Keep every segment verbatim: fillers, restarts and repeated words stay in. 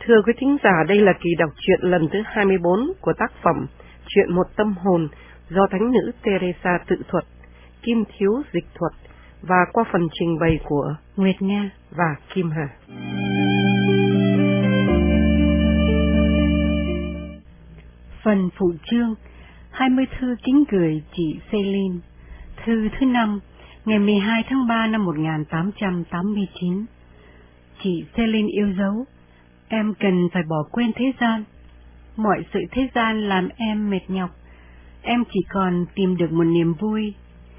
Thưa quý thính giả, đây là kỳ đọc truyện lần thứ hai mươi bốn của tác phẩm Chuyện một tâm hồn do Thánh nữ Teresa tự thuật, Kim Thiếu dịch thuật và qua phần trình bày của Nguyệt Nga và Kim Hà. Phần phụ chương hai mươi thư kính gửi chị Celine. Thư thứ năm, ngày mười hai tháng ba năm một nghìn tám trăm tám mươi chín. Chị Celine yêu dấu, em cần phải bỏ quên thế gian. Mọi sự thế gian làm em mệt nhọc. Em chỉ còn tìm được một niềm vui,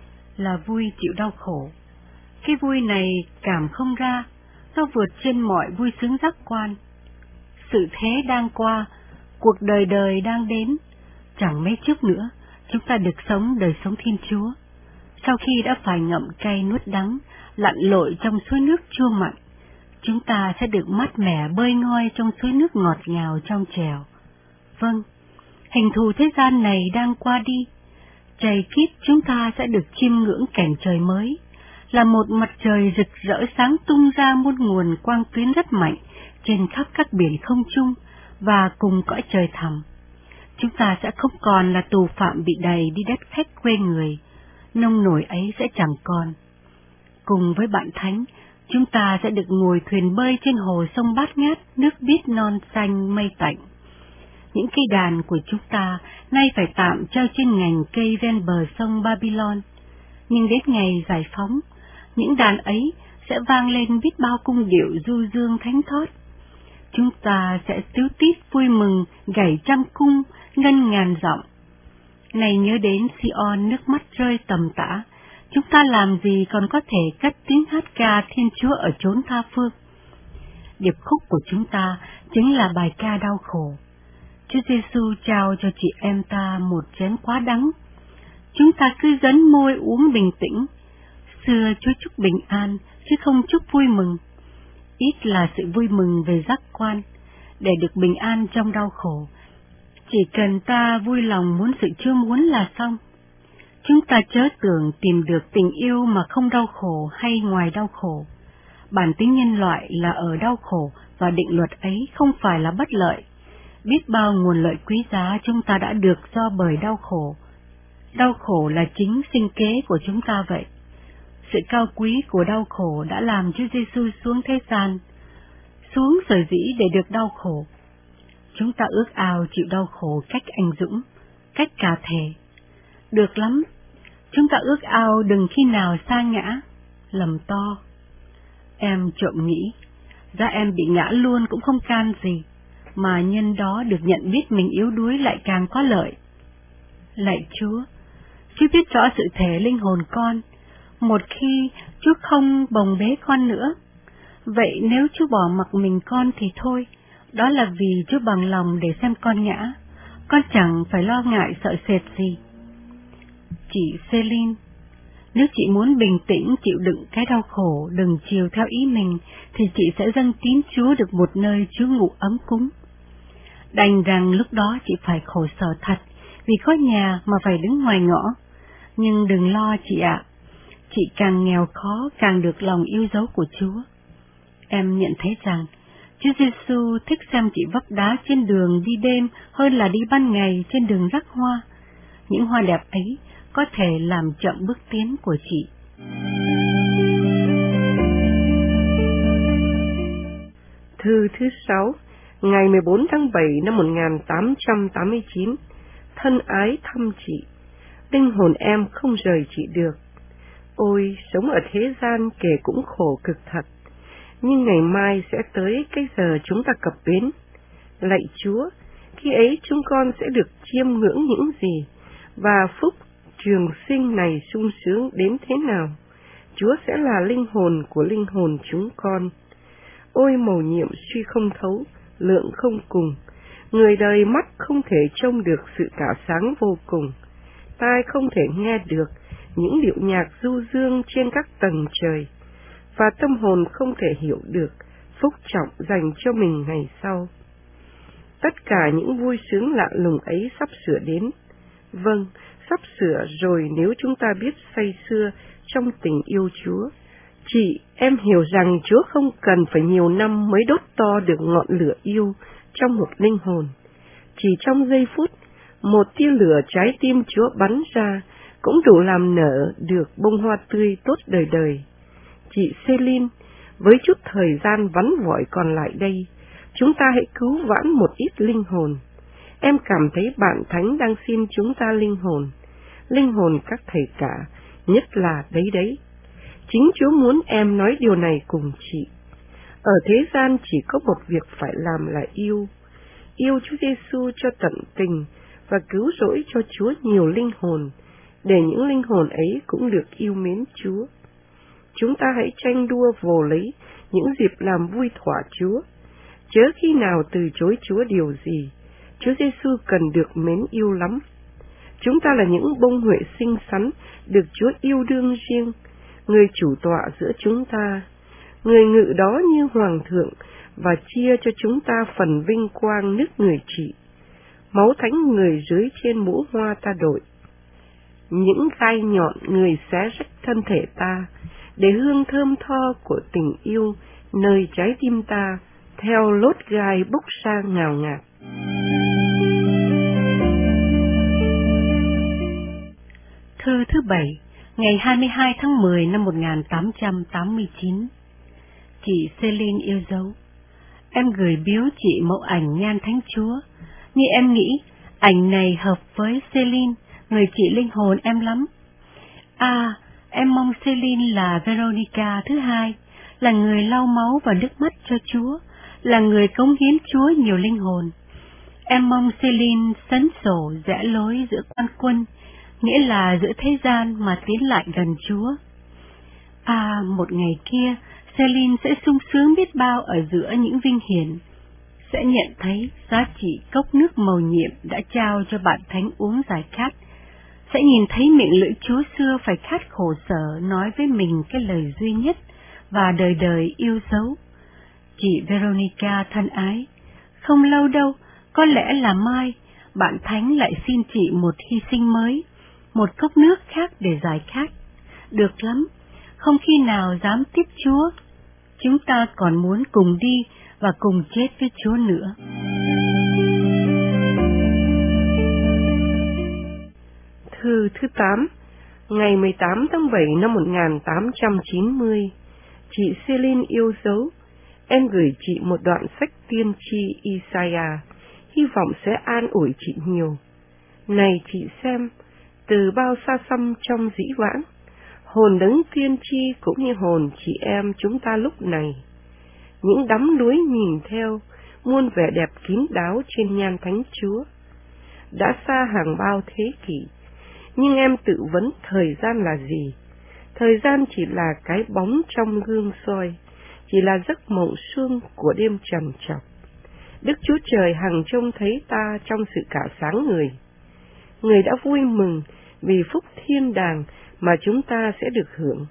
là vui chịu đau khổ. Cái vui này cảm không ra, nó vượt trên mọi vui sướng giác quan. Sự thế đang qua, cuộc đời đời đang đến. Chẳng mấy chốc nữa, chúng ta được sống đời sống Thiên Chúa. Sau khi đã phải ngậm cay nuốt đắng, lặn lội trong suối nước chua mặn, chúng ta sẽ được mát mẻ bơi ngoi trong suối nước ngọt ngào trong trèo. Vâng, hình thù thế gian này đang qua đi. Chày kiếp chúng ta sẽ được chiêm ngưỡng cảnh trời mới, là một mặt trời rực rỡ sáng tung ra muôn nguồn quang tuyến rất mạnh trên khắp các biển không trung và cùng cõi trời thẳm. Chúng ta sẽ không còn là tù phạm bị đày đi đất khách quê người, nông nổi ấy sẽ chẳng còn. Cùng với bạn thánh, chúng ta sẽ được ngồi thuyền bơi trên hồ sông bát ngát, nước biếc non xanh mây tạnh. Những cây đàn của chúng ta nay phải tạm treo trên nhành cây ven bờ sông Babylon, nhưng đến ngày giải phóng, những đàn ấy sẽ vang lên biết bao cung điệu du dương thánh thót. Chúng ta sẽ tíu tít vui mừng, gảy trăm cung, ngân ngàn giọng. Này nhớ đến Sion, nước mắt rơi tầm tã, chúng ta làm gì còn có thể cất tiếng hát ca Thiên Chúa ở chốn tha phương. Điệp khúc của chúng ta chính là bài ca đau khổ. Chúa Giêsu trao cho chị em ta một chén quá đắng. Chúng ta cứ dấn môi uống bình tĩnh. Xưa Chúa chúc bình an, chứ không chúc vui mừng. Ít là sự vui mừng về giác quan, để được bình an trong đau khổ. Chỉ cần ta vui lòng muốn sự chưa muốn là xong. Chúng ta chớ tưởng tìm được tình yêu mà không đau khổ hay ngoài đau khổ. Bản tính nhân loại là ở đau khổ và định luật ấy không phải là bất lợi. Biết bao nguồn lợi quý giá chúng ta đã được do bởi đau khổ. Đau khổ là chính sinh kế của chúng ta vậy. Sự cao quý của đau khổ đã làm Chúa Giêsu xuống thế gian, xuống sở dĩ để được đau khổ. Chúng ta ước ao chịu đau khổ cách anh dũng, cách cả thể. Được lắm, chúng ta ước ao đừng khi nào sa ngã, lầm to. Em trộm nghĩ, ra em bị ngã luôn cũng không can gì, mà nhân đó được nhận biết mình yếu đuối lại càng có lợi. Lạy Chúa, Chúa biết rõ sự thể linh hồn con, một khi Chúa không bồng bế con nữa. Vậy nếu Chúa bỏ mặc mình con thì thôi, đó là vì Chúa bằng lòng để xem con ngã, con chẳng phải lo ngại sợ sệt gì. Chị Celine, nếu chị muốn bình tĩnh chịu đựng cái đau khổ, đừng chiều theo ý mình, thì chị sẽ dâng tín Chúa được một nơi Chúa ngụ ấm cúng. Đành rằng lúc đó chị phải khổ sở thật, vì có nhà mà phải đứng ngoài ngõ. Nhưng đừng lo chị ạ, chị càng nghèo khó càng được lòng yêu dấu của Chúa. Em nhận thấy rằng, Chúa Giêsu thích xem chị vấp đá trên đường đi đêm hơn là đi ban ngày trên đường rắc hoa. Những hoa đẹp ấy có thể làm chậm bước tiến của chị. Thư thứ sáu, ngày mười bốn tháng bảy năm một nghìn tám trăm tám mươi chín. Thân ái thăm chị, linh hồn em không rời chị được. Ôi, sống ở thế gian kể cũng khổ cực thật, nhưng ngày mai sẽ tới cái giờ chúng ta cập bến. Lạy Chúa, khi ấy chúng con sẽ được chiêm ngưỡng những gì, và phúc trường sinh này sung sướng đến thế nào. Chúa sẽ là linh hồn của linh hồn chúng con. Ôi mầu nhiệm suy không thấu, lượng không cùng, người đời mắt không thể trông được sự tỏa sáng vô cùng, tai không thể nghe được những điệu nhạc du dương trên các tầng trời, và tâm hồn không thể hiểu được phúc trọng dành cho mình ngày sau. Tất cả những vui sướng lạ lùng ấy sắp sửa đến. Vâng, sắp sửa rồi nếu chúng ta biết say sưa trong tình yêu Chúa. Chị em hiểu rằng Chúa không cần phải nhiều năm mới đốt to được ngọn lửa yêu trong một linh hồn. Chỉ trong giây phút, một tia lửa trái tim Chúa bắn ra cũng đủ làm nở được bông hoa tươi tốt đời đời. Chị Celine, với chút thời gian vắn vỏi còn lại đây, chúng ta hãy cứu vãn một ít linh hồn. Em cảm thấy bạn Thánh đang xin chúng ta linh hồn, linh hồn các thầy cả, nhất là đấy đấy. Chính Chúa muốn em nói điều này cùng chị. Ở thế gian chỉ có một việc phải làm là yêu. Yêu Chúa Giêsu cho tận tình và cứu rỗi cho Chúa nhiều linh hồn, để những linh hồn ấy cũng được yêu mến Chúa. Chúng ta hãy tranh đua vồ lấy những dịp làm vui thỏa Chúa. Chớ khi nào từ chối Chúa điều gì, Chúa Giêsu cần được mến yêu lắm. Chúng ta là những bông huệ xinh xắn, được Chúa yêu đương riêng, người chủ tọa giữa chúng ta, người ngự đó như hoàng thượng và chia cho chúng ta phần vinh quang nước người trị. Máu thánh người dưới trên mũ hoa ta đội. Những gai nhọn người xé rách thân thể ta, để hương thơm tho của tình yêu nơi trái tim ta theo lốt gai bốc ra ngào ngạt. Thư thứ bảy, ngày hai mươi hai tháng mười năm một nghìn tám trăm tám mươi chín. Chị Celine yêu dấu. Em gửi biếu chị mẫu ảnh nhan Thánh Chúa, nhưng em nghĩ ảnh này hợp với Celine, người chị linh hồn em lắm. À, em mong Celine là Veronica thứ hai, là người lau máu và nước mắt cho Chúa, là người cống hiến Chúa nhiều linh hồn. Em mong Celine sấn sổ rẽ lối giữa quan quân, nghĩa là giữa thế gian mà tiến lại gần Chúa. À, một ngày kia, Celine sẽ sung sướng biết bao ở giữa những vinh hiển, sẽ nhận thấy giá trị cốc nước mầu nhiệm đã trao cho bạn Thánh uống giải khát, sẽ nhìn thấy miệng lưỡi Chúa xưa phải khát khổ sở nói với mình cái lời duy nhất và đời đời yêu dấu. Chị Veronica thân ái, không lâu đâu, có lẽ là mai, bạn Thánh lại xin chị một hy sinh mới, một cốc nước khác để giải khát. Được lắm, không khi nào dám tiếp Chúa. Chúng ta còn muốn cùng đi và cùng chết với Chúa nữa. Thư thứ tám, ngày mười tám tháng bảy năm một nghìn tám trăm chín mươi. Chị Celine yêu dấu. Em gửi chị một đoạn sách tiên tri Isaiah, hy vọng sẽ an ủi chị nhiều. Này chị xem, từ bao xa xăm trong dĩ vãng, hồn đấng tiên tri cũng như hồn chị em chúng ta lúc này. Những đắm đuối nhìn theo, muôn vẻ đẹp kín đáo trên nhan Thánh Chúa. Đã xa hàng bao thế kỷ, nhưng em tự vấn thời gian là gì? Thời gian chỉ là cái bóng trong gương soi, chỉ là giấc mộng sương của đêm trầm trọc. Đức Chúa Trời hằng trông thấy ta trong sự cả sáng người. Người đã vui mừng vì phúc thiên đàng mà chúng ta sẽ được hưởng.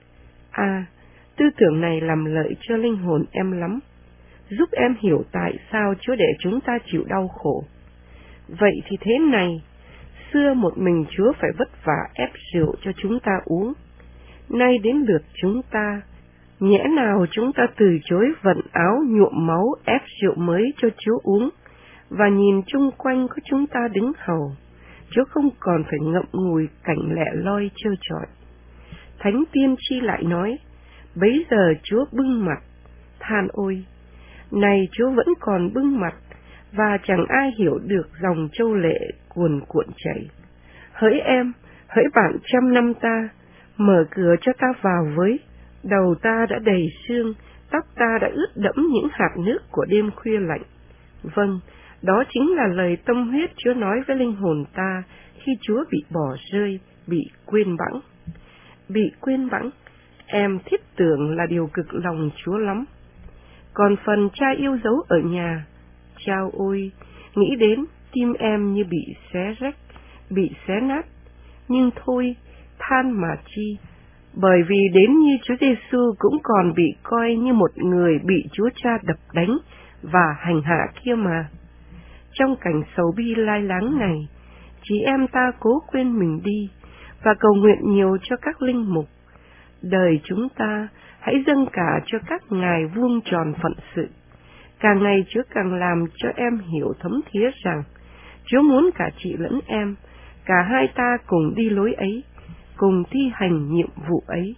À, tư tưởng này làm lợi cho linh hồn em lắm, giúp em hiểu tại sao Chúa để chúng ta chịu đau khổ. Vậy thì thế này, xưa một mình Chúa phải vất vả ép rượu cho chúng ta uống, nay đến lượt chúng ta, nhẽ nào chúng ta từ chối vận áo nhuộm máu ép rượu mới cho Chúa uống, và nhìn chung quanh có chúng ta đứng hầu, Chúa không còn phải ngậm ngùi cảnh lẻ loi trơ trọi. Thánh tiên tri lại nói, bấy giờ Chúa bưng mặt, than ôi, này Chúa vẫn còn bưng mặt, và chẳng ai hiểu được dòng châu lệ cuồn cuộn chảy. Hỡi em, hỡi bạn trăm năm ta, mở cửa cho ta vào với, đầu ta đã đầy sương, tóc ta đã ướt đẫm những hạt nước của đêm khuya lạnh. Vâng, đó chính là lời tâm huyết Chúa nói với linh hồn ta khi Chúa bị bỏ rơi, bị quên bẵng. Bị quên bẵng, em thiết tưởng là điều cực lòng Chúa lắm. Còn phần cha yêu dấu ở nhà, chao ôi, nghĩ đến tim em như bị xé rách, bị xé nát. Nhưng thôi, than mà chi, bởi vì đến như Chúa Giêsu cũng còn bị coi như một người bị Chúa Cha đập đánh và hành hạ kia mà. Trong cảnh sầu bi lai láng này, chị em ta cố quên mình đi và cầu nguyện nhiều cho các linh mục. Đời chúng ta hãy dâng cả cho các ngài vuông tròn phận sự. Càng ngày Chúa càng làm cho em hiểu thấm thía rằng Chúa muốn cả chị lẫn em, cả hai ta cùng đi lối ấy, cùng thi hành nhiệm vụ ấy.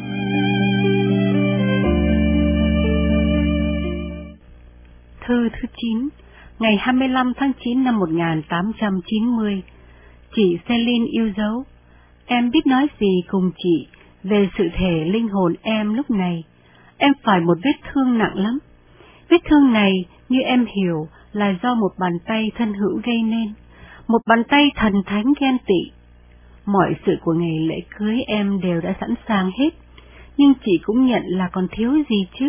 Thư thứ chín, ngày hai mươi lăm tháng chín năm một nghìn tám trăm chín mươi. Chị Celine yêu dấu, em biết nói gì cùng chị về sự thể linh hồn em lúc này. Em phải một vết thương nặng lắm. Vết thương này, như em hiểu, là do một bàn tay thân hữu gây nên, một bàn tay thần thánh ghen tị. Mọi sự của ngày lễ cưới em đều đã sẵn sàng hết, nhưng chị cũng nhận là còn thiếu gì chứ.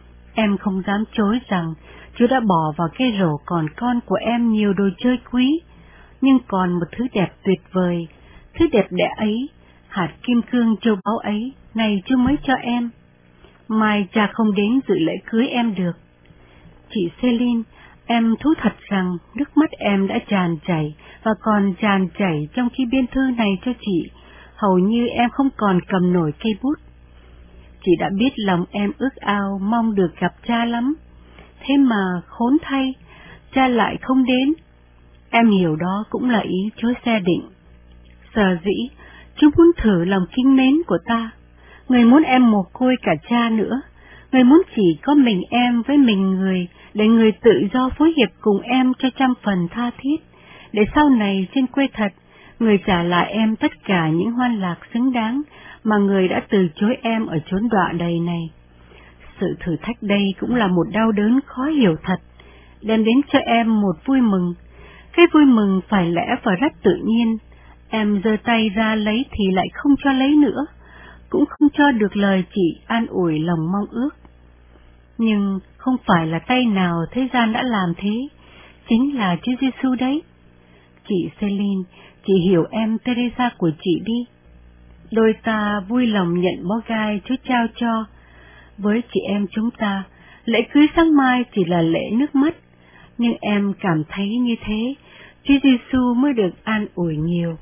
Em không dám chối rằng Chúa đã bỏ vào cái rổ còn con của em nhiều đồ chơi quý, nhưng còn một thứ đẹp tuyệt vời, thứ đẹp đẽ ấy, hạt kim cương châu báu ấy, này Chúa mới cho em. Mai cha không đến dự lễ cưới em được. Chị Celine, em thú thật rằng nước mắt em đã tràn chảy và còn tràn chảy trong khi biên thư này cho chị, hầu như em không còn cầm nổi cây bút. Chị đã biết lòng em ước ao mong được gặp cha lắm, thế mà khốn thay, cha lại không đến. Em hiểu đó cũng là ý Chúa xe định. Sở dĩ, Chúa muốn thử lòng kính mến của ta. Người muốn em mồ côi cả cha nữa. Người muốn chỉ có mình em với mình người, để người tự do phối hiệp cùng em cho trăm phần tha thiết, để sau này trên quê thật, người trả lại em tất cả những hoan lạc xứng đáng mà người đã từ chối em ở chốn đọa đầy này. Sự thử thách đây cũng là một đau đớn khó hiểu thật, đem đến cho em một vui mừng. Cái vui mừng phải lẽ và rất tự nhiên, em giơ tay ra lấy thì lại không cho lấy nữa, cũng không cho được lời chị an ủi lòng mong ước. Nhưng không phải là tay nào thế gian đã làm thế, chính là Chúa Giêsu đấy. Chị Celine, chị hiểu em Teresa của chị đi. Đôi ta vui lòng nhận bó gai Chúa trao cho. Với chị em chúng ta, lễ cưới sáng mai chỉ là lễ nước mắt, nhưng em cảm thấy như thế, Chúa Giêsu mới được an ủi nhiều.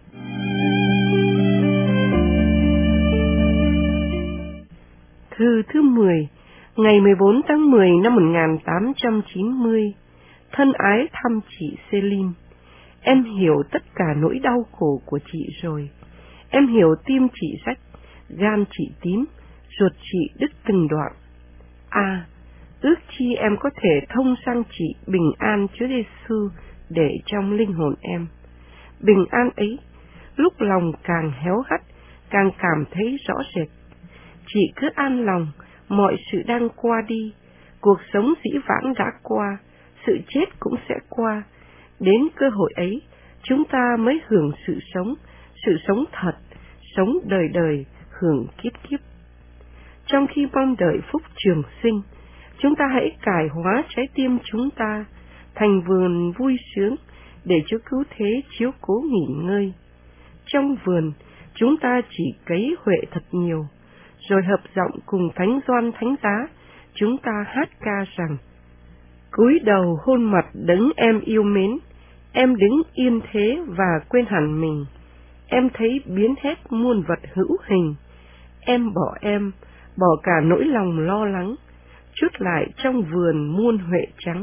Thư thứ mười, ngày mười bốn tháng mười năm một nghìn tám trăm chín mươi. Thân ái thăm chị Celine. Em hiểu tất cả nỗi đau khổ của chị rồi. Em hiểu tim chị rách, gan chị tím, ruột chị đứt từng đoạn. À, ước chi em có thể thông sang chị bình an Chúa Giêsu để trong linh hồn em. Bình an ấy, lúc lòng càng héo hắt, càng cảm thấy rõ rệt. Chị cứ an lòng, mọi sự đang qua đi, cuộc sống dĩ vãng đã qua, sự chết cũng sẽ qua. Đến cơ hội ấy, chúng ta mới hưởng sự sống, sự sống thật, sống đời đời, hưởng kiếp kiếp. Trong khi mong đợi phúc trường sinh, chúng ta hãy cải hóa trái tim chúng ta thành vườn vui sướng để Chúa cứu thế chiếu cố nghỉ ngơi. Trong vườn, chúng ta chỉ cấy huệ thật nhiều, rồi hợp giọng cùng Thánh Gioan Thánh Giá, chúng ta hát ca rằng: cúi đầu hôn mặt đấng em yêu mến, em đứng yên thế và quên hẳn mình. Em thấy biến hết muôn vật hữu hình, em bỏ em, bỏ cả nỗi lòng lo lắng, chút lại trong vườn muôn huệ trắng.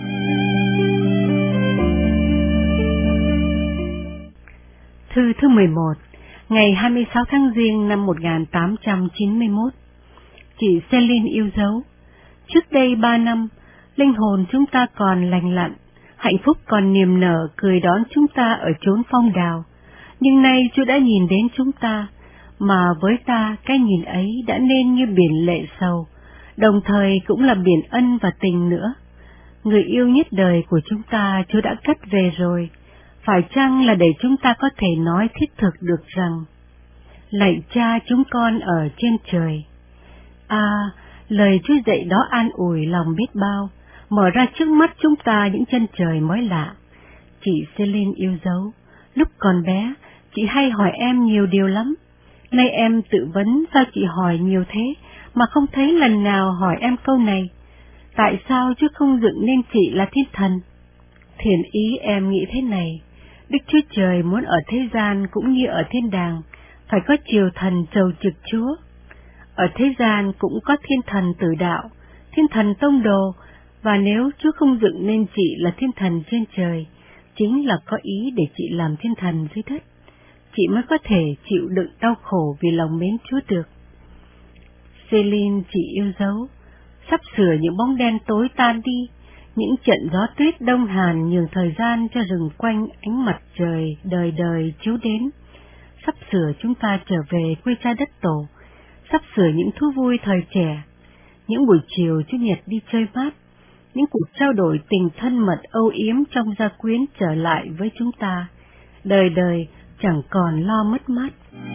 Thư thứ mười một, ngày hai mươi sáu tháng Giêng năm một nghìn tám trăm chín mươi mốt. Chị Celine yêu dấu, trước đây ba năm, linh hồn chúng ta còn lành lặn, hạnh phúc còn niềm nở cười đón chúng ta ở chốn phong đào. Nhưng nay Chúa đã nhìn đến chúng ta, mà với ta cái nhìn ấy đã nên như biển lệ sầu, đồng thời cũng là biển ân và tình nữa. Người yêu nhất đời của chúng ta Chúa đã cất về rồi, phải chăng là để chúng ta có thể nói thiết thực được rằng: lạy Cha chúng con ở trên trời. À, lời Chúa dạy đó an ủi lòng biết bao, mở ra trước mắt chúng ta những chân trời mới lạ. Chị Celine yêu dấu, lúc còn bé, chị hay hỏi em nhiều điều lắm. Nay em tự vấn sao chị hỏi nhiều thế, mà không thấy lần nào hỏi em câu này: tại sao Chúa không dựng nên chị là thiên thần? Thiền ý em nghĩ thế này: Đức Chúa Trời muốn ở thế gian cũng như ở thiên đàng, phải có triều thần chầu trực Chúa. Ở thế gian cũng có thiên thần tử đạo, thiên thần tông đồ, và nếu Chúa không dựng nên chị là thiên thần trên trời, chính là có ý để chị làm thiên thần dưới đất, chị mới có thể chịu đựng đau khổ vì lòng mến Chúa được. Céline, chị yêu dấu, sắp sửa những bóng đen tối tan đi, những trận gió tuyết đông hàn nhường thời gian cho rừng quanh ánh mặt trời đời đời chiếu đến. Sắp sửa chúng ta trở về quê cha đất tổ, sắp sửa những thú vui thời trẻ, những buổi chiều Chủ nhật đi chơi mát, những cuộc trao đổi tình thân mật âu yếm trong gia quyến trở lại với chúng ta, đời đời chẳng còn lo mất mát.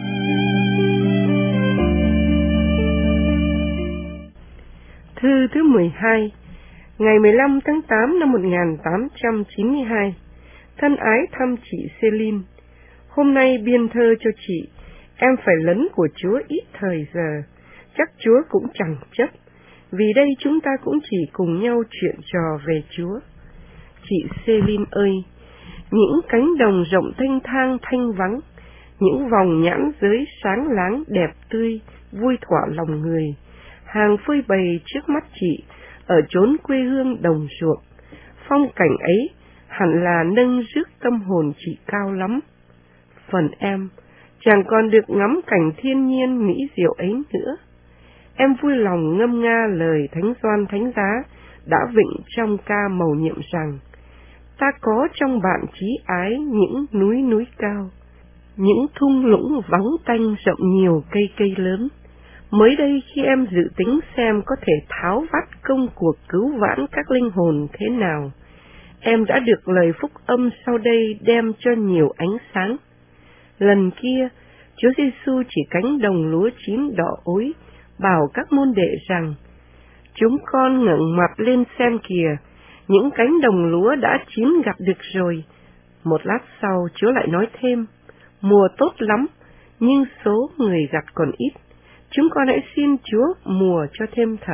Thư thứ mười hai, ngày mười lăm tháng tám năm một nghìn tám trăm chín mươi hai. Thân ái thăm chị Céline. Hôm nay biên thơ cho chị, em phải lấn của Chúa ít thời giờ, chắc Chúa cũng chẳng chấp, vì đây chúng ta cũng chỉ cùng nhau chuyện trò về Chúa. Chị Céline ơi, những cánh đồng rộng thênh thang thanh vắng, những vòng nhãn giới sáng láng đẹp tươi, vui thỏa lòng người, hàng phơi bày trước mắt chị, ở chốn quê hương đồng ruộng. Phong cảnh ấy hẳn là nâng rước tâm hồn chị cao lắm. Phần em, chẳng còn được ngắm cảnh thiên nhiên mỹ diệu ấy nữa. Em vui lòng ngâm nga lời Thánh Gioan Thánh Giá đã vịnh trong ca mầu nhiệm rằng: ta có trong bạn chí ái những núi núi cao, những thung lũng vắng tanh rộng nhiều cây cây lớn. Mới đây khi em dự tính xem có thể tháo vát công cuộc cứu vãn các linh hồn thế nào, em đã được lời phúc âm sau đây đem cho nhiều ánh sáng. Lần kia, Chúa Giêsu chỉ cánh đồng lúa chín đỏ ối, bảo các môn đệ rằng: chúng con ngẩng mặt lên xem kìa, những cánh đồng lúa đã chín gặt được rồi. Một lát sau, Chúa lại nói thêm: mùa tốt lắm, nhưng số người gặt còn ít. Chúng con hãy xin Chúa mùa cho thêm thợ.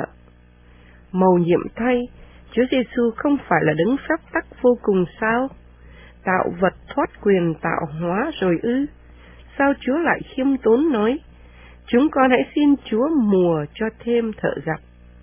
Mầu nhiệm thay, Chúa Giêsu không phải là đấng phép tắc vô cùng sao? Tạo vật thoát quyền tạo hóa rồi ư? Sao Chúa lại khiêm tốn nói: chúng con hãy xin Chúa mùa cho thêm thợ giặc?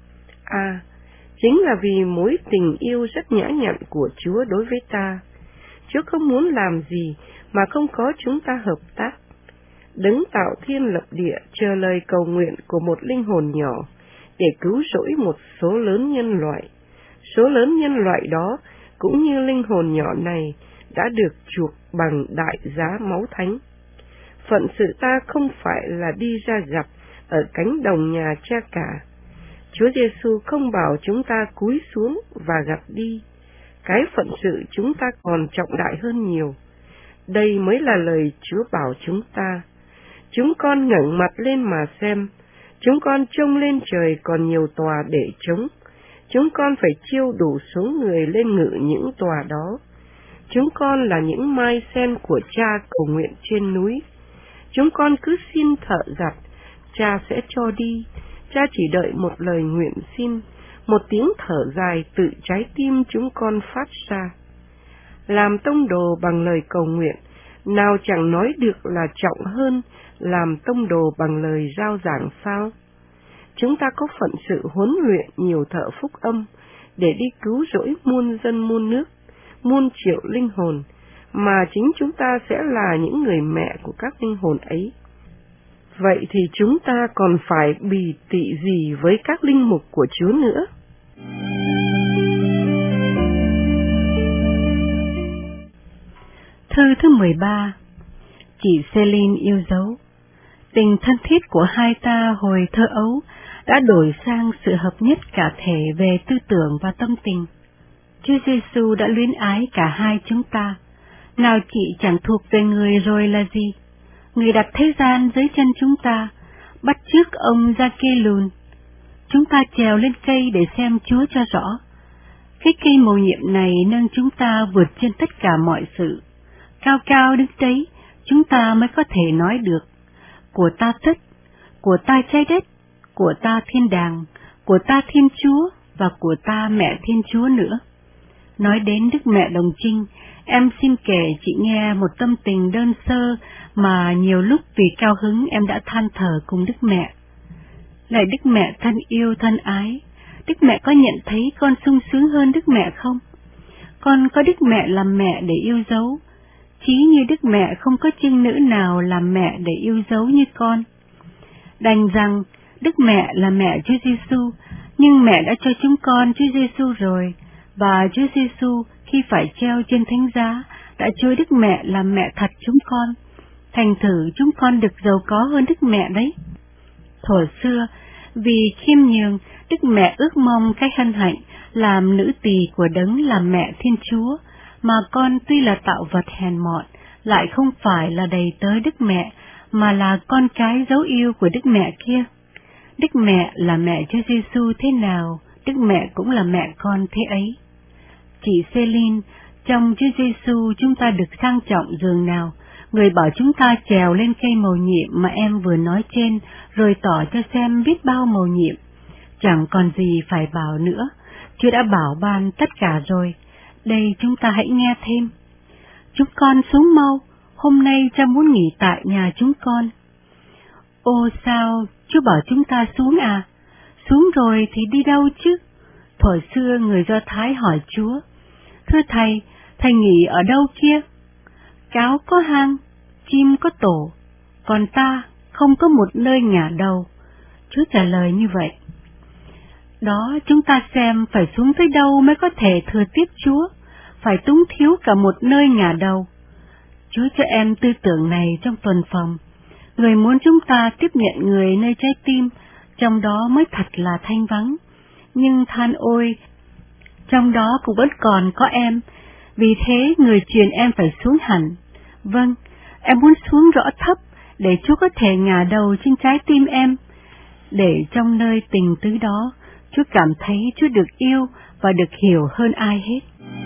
À, chính là vì mối tình yêu rất nhã nhặn của Chúa đối với ta. Chúa không muốn làm gì mà không có chúng ta hợp tác. Đấng tạo thiên lập địa chờ lời cầu nguyện của một linh hồn nhỏ để cứu rỗi một số lớn nhân loại. Số lớn nhân loại đó, cũng như linh hồn nhỏ này, đã được chuộc bằng đại giá máu thánh. Phận sự ta không phải là đi ra gặp ở cánh đồng nhà cha cả. Chúa Giêsu không bảo chúng ta cúi xuống và gặt đi. Cái phận sự chúng ta còn trọng đại hơn nhiều. Đây mới là lời Chúa bảo chúng ta: chúng con ngẩng mặt lên mà xem, chúng con trông lên trời còn nhiều tòa để trống. Chúng con phải chiêu đủ số người lên ngự những tòa đó. Chúng con là những mai sen của Cha cầu nguyện trên núi. Chúng con cứ xin thợ giặt, Cha sẽ cho đi. Cha chỉ đợi một lời nguyện xin, một tiếng thở dài tự trái tim chúng con phát ra. Làm tông đồ bằng lời cầu nguyện, nào chẳng nói được là trọng hơn làm tông đồ bằng lời rao giảng sao? Chúng ta có phận sự huấn luyện nhiều thợ phúc âm để đi cứu rỗi muôn dân muôn nước, muôn triệu linh hồn, mà chính chúng ta sẽ là những người mẹ của các linh hồn ấy. Vậy thì chúng ta còn phải bì tị gì với các linh mục của Chúa nữa? Thư thứ mười ba. Chị Céline yêu dấu. Tình thân thiết của hai ta hồi thơ ấu đã đổi sang sự hợp nhất cả thể về tư tưởng và tâm tình. Chúa Giêsu đã luyến ái cả hai chúng ta. Nào chị chẳng thuộc về người rồi là gì? Người đặt thế gian dưới chân chúng ta, bắt chước ông Gia-kê-lùn. Chúng ta trèo lên cây để xem Chúa cho rõ. Cái cây mầu nhiệm này nâng chúng ta vượt trên tất cả mọi sự. Cao cao đứng đấy, chúng ta mới có thể nói được: của ta tất, của ta trái đất, của ta thiên đàng, của ta Thiên Chúa và của ta Mẹ Thiên Chúa nữa. Nói đến Đức Mẹ Đồng Trinh, em xin kể chị nghe một tâm tình đơn sơ mà nhiều lúc vì cao hứng em đã than thở cùng Đức Mẹ. Này Đức Mẹ thân yêu thân ái, Đức Mẹ có nhận thấy con sung sướng hơn Đức Mẹ không? Con có Đức Mẹ làm mẹ để yêu dấu, chí như Đức Mẹ không có trinh nữ nào làm mẹ để yêu dấu như con. Đành rằng Đức Mẹ là mẹ Chúa Giêsu, nhưng mẹ đã cho chúng con Chúa Giêsu rồi, và Chúa Giêsu khi phải treo trên thánh giá đã cho Đức Mẹ làm mẹ thật chúng con. Thành thử chúng con được giàu có hơn Đức Mẹ đấy. Thuở xưa, vì khiêm nhường, Đức Mẹ ước mong cái hân hạnh làm nữ tỳ của Đấng làm mẹ Thiên Chúa, mà con tuy là tạo vật hèn mọn, lại không phải là đầy tớ Đức Mẹ, mà là con cái dấu yêu của Đức Mẹ kia. Đức Mẹ là mẹ Chúa Giêsu thế nào, Đức Mẹ cũng là mẹ con thế ấy. Chị Céline, trong Chúa Giêsu chúng ta được sang trọng dường nào, người bảo chúng ta trèo lên cây mầu nhiệm mà em vừa nói trên, rồi tỏ cho xem biết bao mầu nhiệm. Chẳng còn gì phải bảo nữa, Chúa đã bảo ban tất cả rồi. Đây chúng ta hãy nghe thêm. Chúng con xuống mau, hôm nay cha muốn nghỉ tại nhà chúng con. Ô sao, Chúa bảo chúng ta xuống à? Xuống rồi thì đi đâu chứ? Thuở xưa người Do Thái hỏi Chúa, thưa Thầy, Thầy nghỉ ở đâu kia? Cáo có hang, chim có tổ, còn ta không có một nơi ngả đầu. Chúa trả lời như vậy. Đó chúng ta xem phải xuống tới đâu mới có thể thừa tiếp Chúa, phải túng thiếu cả một nơi ngả đầu. Chúa cho em tư tưởng này trong tuần phòng. Người muốn chúng ta tiếp nhận người nơi trái tim, trong đó mới thật là thanh vắng. Nhưng than ôi, trong đó cũng vẫn còn có em, vì thế người truyền em phải xuống hẳn. Vâng, em muốn xuống rõ thấp, để Chúa có thể ngả đầu trên trái tim em, để trong nơi tình tứ đó, Chúa cảm thấy Chúa được yêu và được hiểu hơn ai hết.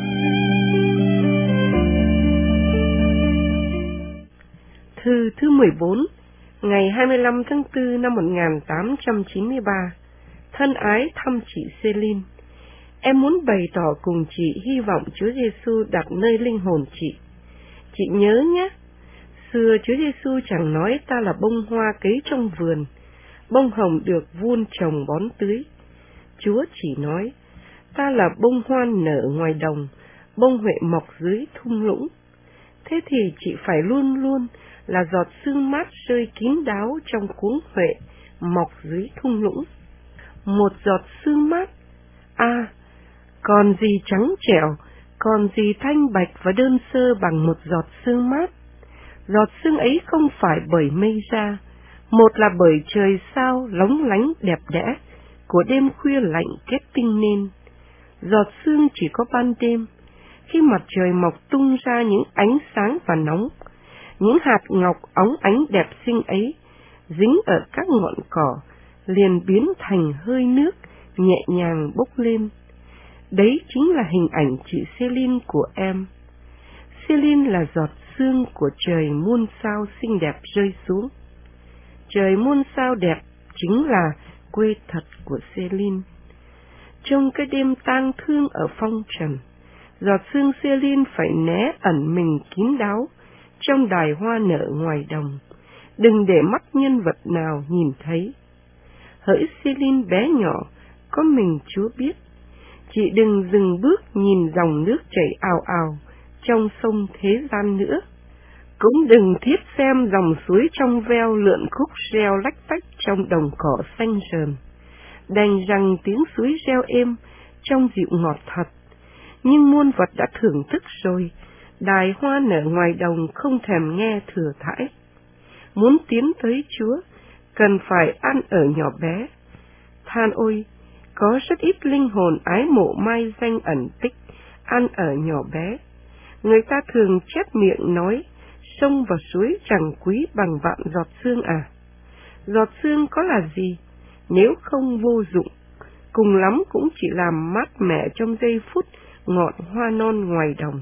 Thư thứ mười bốn, ngày hai mươi lăm tháng tư năm một nghìn tám trăm chín mươi ba. Thân ái thăm chị Céline. Em muốn bày tỏ cùng chị hy vọng Chúa Giêsu đặt nơi linh hồn chị. Chị nhớ nhé, xưa Chúa Giêsu chẳng nói ta là bông hoa cấy trong vườn, bông hồng được vun trồng bón tưới. Chúa chỉ nói, ta là bông hoa nở ngoài đồng, bông huệ mọc dưới thung lũng. Thế thì chị phải luôn luôn là giọt sương mát rơi kín đáo trong cuống huệ mọc dưới thung lũng. Một giọt sương mát, à, còn gì trắng trẻo, còn gì thanh bạch và đơn sơ bằng một giọt sương mát. Giọt sương ấy không phải bởi mây ra, một là bởi trời sao lóng lánh đẹp đẽ của đêm khuya lạnh kết tinh nên. Giọt sương chỉ có ban đêm, khi mặt trời mọc tung ra những ánh sáng và nóng, những hạt ngọc óng ánh đẹp xinh ấy dính ở các ngọn cỏ liền biến thành hơi nước nhẹ nhàng bốc lên. Đấy chính là hình ảnh chị Céline của em. Céline là giọt sương của trời muôn sao xinh đẹp rơi xuống. Trời muôn sao đẹp chính là quê thật của Céline. Trong cái đêm tang thương ở phong trần, giọt sương Céline phải né ẩn mình kín đáo trong đài hoa nở ngoài đồng, đừng để mắt nhân vật nào nhìn thấy. Hỡi Céline bé nhỏ, có mình Chúa biết, chị đừng dừng bước nhìn dòng nước chảy ào ào trong sông thế gian nữa, cũng đừng thiết xem dòng suối trong veo lượn khúc reo lách tách trong đồng cỏ xanh rờn. Đành rằng tiếng suối reo êm trong dịu ngọt thật, nhưng muôn vật đã thưởng thức rồi, đài hoa nở ngoài đồng không thèm nghe thừa thãi. Muốn tiến tới Chúa, cần phải ăn ở nhỏ bé. Than ôi, có rất ít linh hồn ái mộ mai danh ẩn tích, ăn ở nhỏ bé. Người ta thường chép miệng nói, sông và suối chẳng quý bằng vạn giọt sương à. Giọt sương có là gì, nếu không vô dụng, cùng lắm cũng chỉ làm mát mẻ trong giây phút ngọn hoa non ngoài đồng.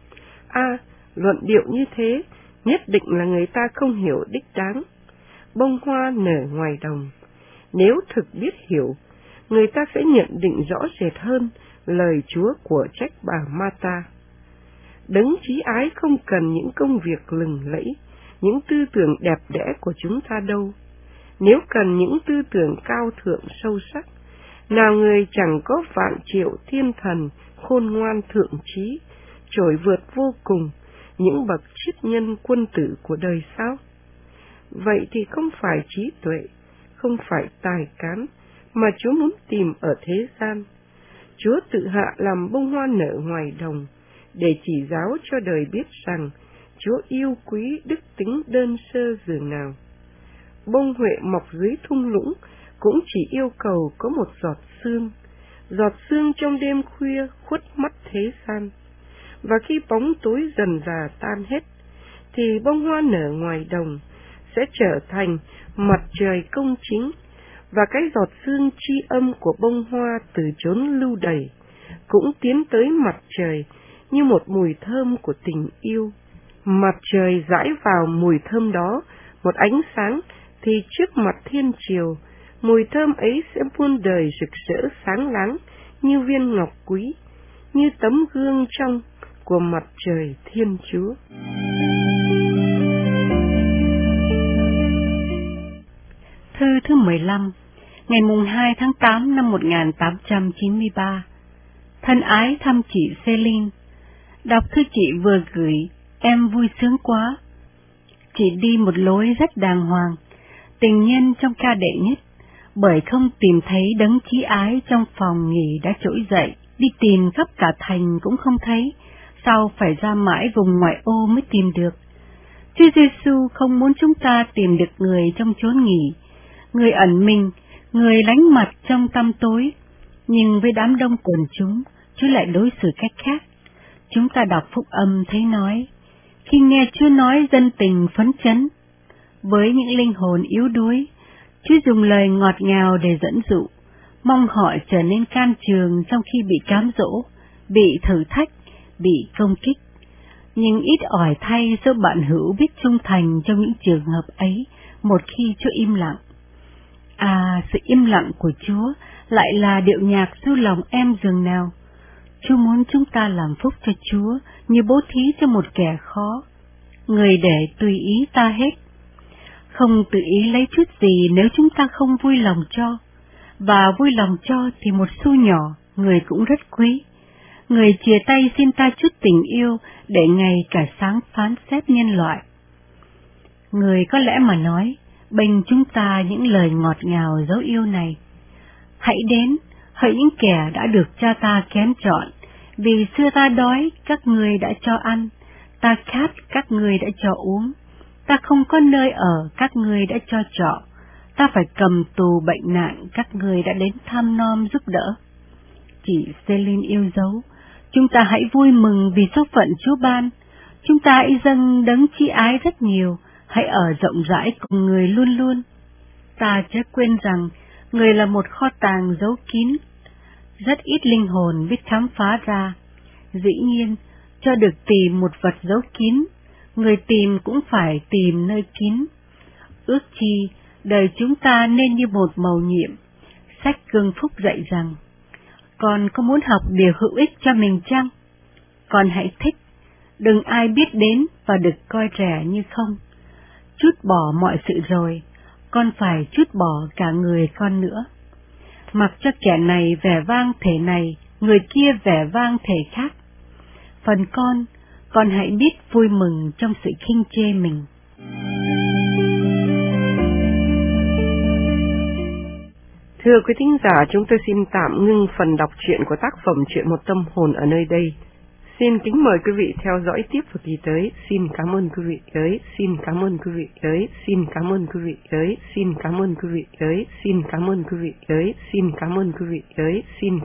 À, luận điệu như thế, nhất định là người ta không hiểu đích đáng. Bông hoa nở ngoài đồng, nếu thực biết hiểu, người ta sẽ nhận định rõ rệt hơn lời Chúa của trách bà Martha. Đấng chí ái không cần những công việc lừng lẫy, những tư tưởng đẹp đẽ của chúng ta đâu. Nếu cần những tư tưởng cao thượng sâu sắc, nào người chẳng có vạn triệu thiên thần khôn ngoan thượng trí, trội vượt vô cùng những bậc triết nhân quân tử của đời sao? Vậy thì không phải trí tuệ, không phải tài cán, mà Chúa muốn tìm ở thế gian. Chúa tự hạ làm bông hoa nở ngoài đồng, để chỉ giáo cho đời biết rằng Chúa yêu quý đức tính đơn sơ dường nào. Bông huệ mọc dưới thung lũng cũng chỉ yêu cầu có một giọt sương, giọt sương trong đêm khuya khuất mắt thế gian. Và khi bóng tối dần dà tan hết, thì bông hoa nở ngoài đồng sẽ trở thành mặt trời công chính, và cái giọt sương tri âm của bông hoa từ chốn lưu đày cũng tiến tới mặt trời như một mùi thơm của tình yêu. Mặt trời rải vào mùi thơm đó một ánh sáng, thì trước mặt thiên triều, mùi thơm ấy sẽ muôn đời rực rỡ sáng láng như viên ngọc quý, như tấm gương trong của mặt trời Thiên Chúa. Thư thứ mười lăm, ngày mùng hai tháng tám năm một nghìn tám trăm chín mươi ba. Thân ái thăm chị Celine. Đọc thư chị vừa gửi, em vui sướng quá. Chị đi một lối rất đàng hoàng, tình nhân trong ca đệ nhất, bởi không tìm thấy đấng chí ái trong phòng nghỉ đã trỗi dậy, đi tìm khắp cả thành cũng không thấy, sau phải ra mãi vùng ngoại ô mới tìm được. Chúa Giêsu không muốn chúng ta tìm được người trong chốn nghỉ, người ẩn mình, người lánh mặt trong tăm tối, nhưng với đám đông quần chúng, Chúa lại đối xử cách khác. Chúng ta đọc phúc âm thấy nói, khi nghe Chúa nói dân tình phấn chấn, với những linh hồn yếu đuối, Chúa dùng lời ngọt ngào để dẫn dụ, mong họ trở nên can trường trong khi bị cám dỗ, bị thử thách, bị công kích. Nhưng ít ỏi thay số bạn hữu biết trung thành trong những trường hợp ấy một khi Chúa im lặng. À, sự im lặng của Chúa lại là điệu nhạc du lòng em dường nào. Chúa muốn chúng ta làm phúc cho Chúa như bố thí cho một kẻ khó, người để tùy ý ta hết. Không tự ý lấy chút gì nếu chúng ta không vui lòng cho, và vui lòng cho thì một xu nhỏ người cũng rất quý. Người chia tay xin ta chút tình yêu để ngày cả sáng phán xét nhân loại. Người có lẽ mà nói, bênh chúng ta những lời ngọt ngào dấu yêu này. Hãy đến, hỡi những kẻ đã được cha ta kén chọn, vì xưa ta đói, các người đã cho ăn, ta khát, các người đã cho uống, ta không có nơi ở, các người đã cho trọ, ta phải cầm tù bệnh nạn, các người đã đến thăm nom giúp đỡ. Chị Celine yêu dấu, chúng ta hãy vui mừng vì số phận Chúa ban, chúng ta hãy dâng đấng chí ái rất nhiều, hãy ở rộng rãi cùng người luôn luôn. Ta chớ quên rằng, người là một kho tàng giấu kín, rất ít linh hồn biết khám phá ra. Dĩ nhiên, cho được tìm một vật giấu kín, người tìm cũng phải tìm nơi kín. Ước chi, đời chúng ta nên như một mầu nhiệm. Sách Cương Phúc dạy rằng, con có muốn học điều hữu ích cho mình chăng? Con hãy thích, đừng ai biết đến và được coi rẻ như không. Trút bỏ mọi sự rồi, con phải trút bỏ cả người con nữa. Mặc cho kẻ này vẻ vang thể này, người kia vẻ vang thể khác. Phần con, con hãy biết vui mừng trong sự khinh chê mình. Thưa quý thính giả, chúng tôi xin tạm ngưng phần đọc truyện của tác phẩm Chuyện Một Tâm Hồn ở nơi đây. Xin kính mời quý vị theo dõi tiếp vào kỳ tới. Xin cảm ơn quý vị tới, xin cảm ơn quý vị tới, xin cảm ơn quý vị tới, xin cảm ơn quý vị tới, xin cảm ơn quý vị tới, xin cảm ơn quý vị tới, xin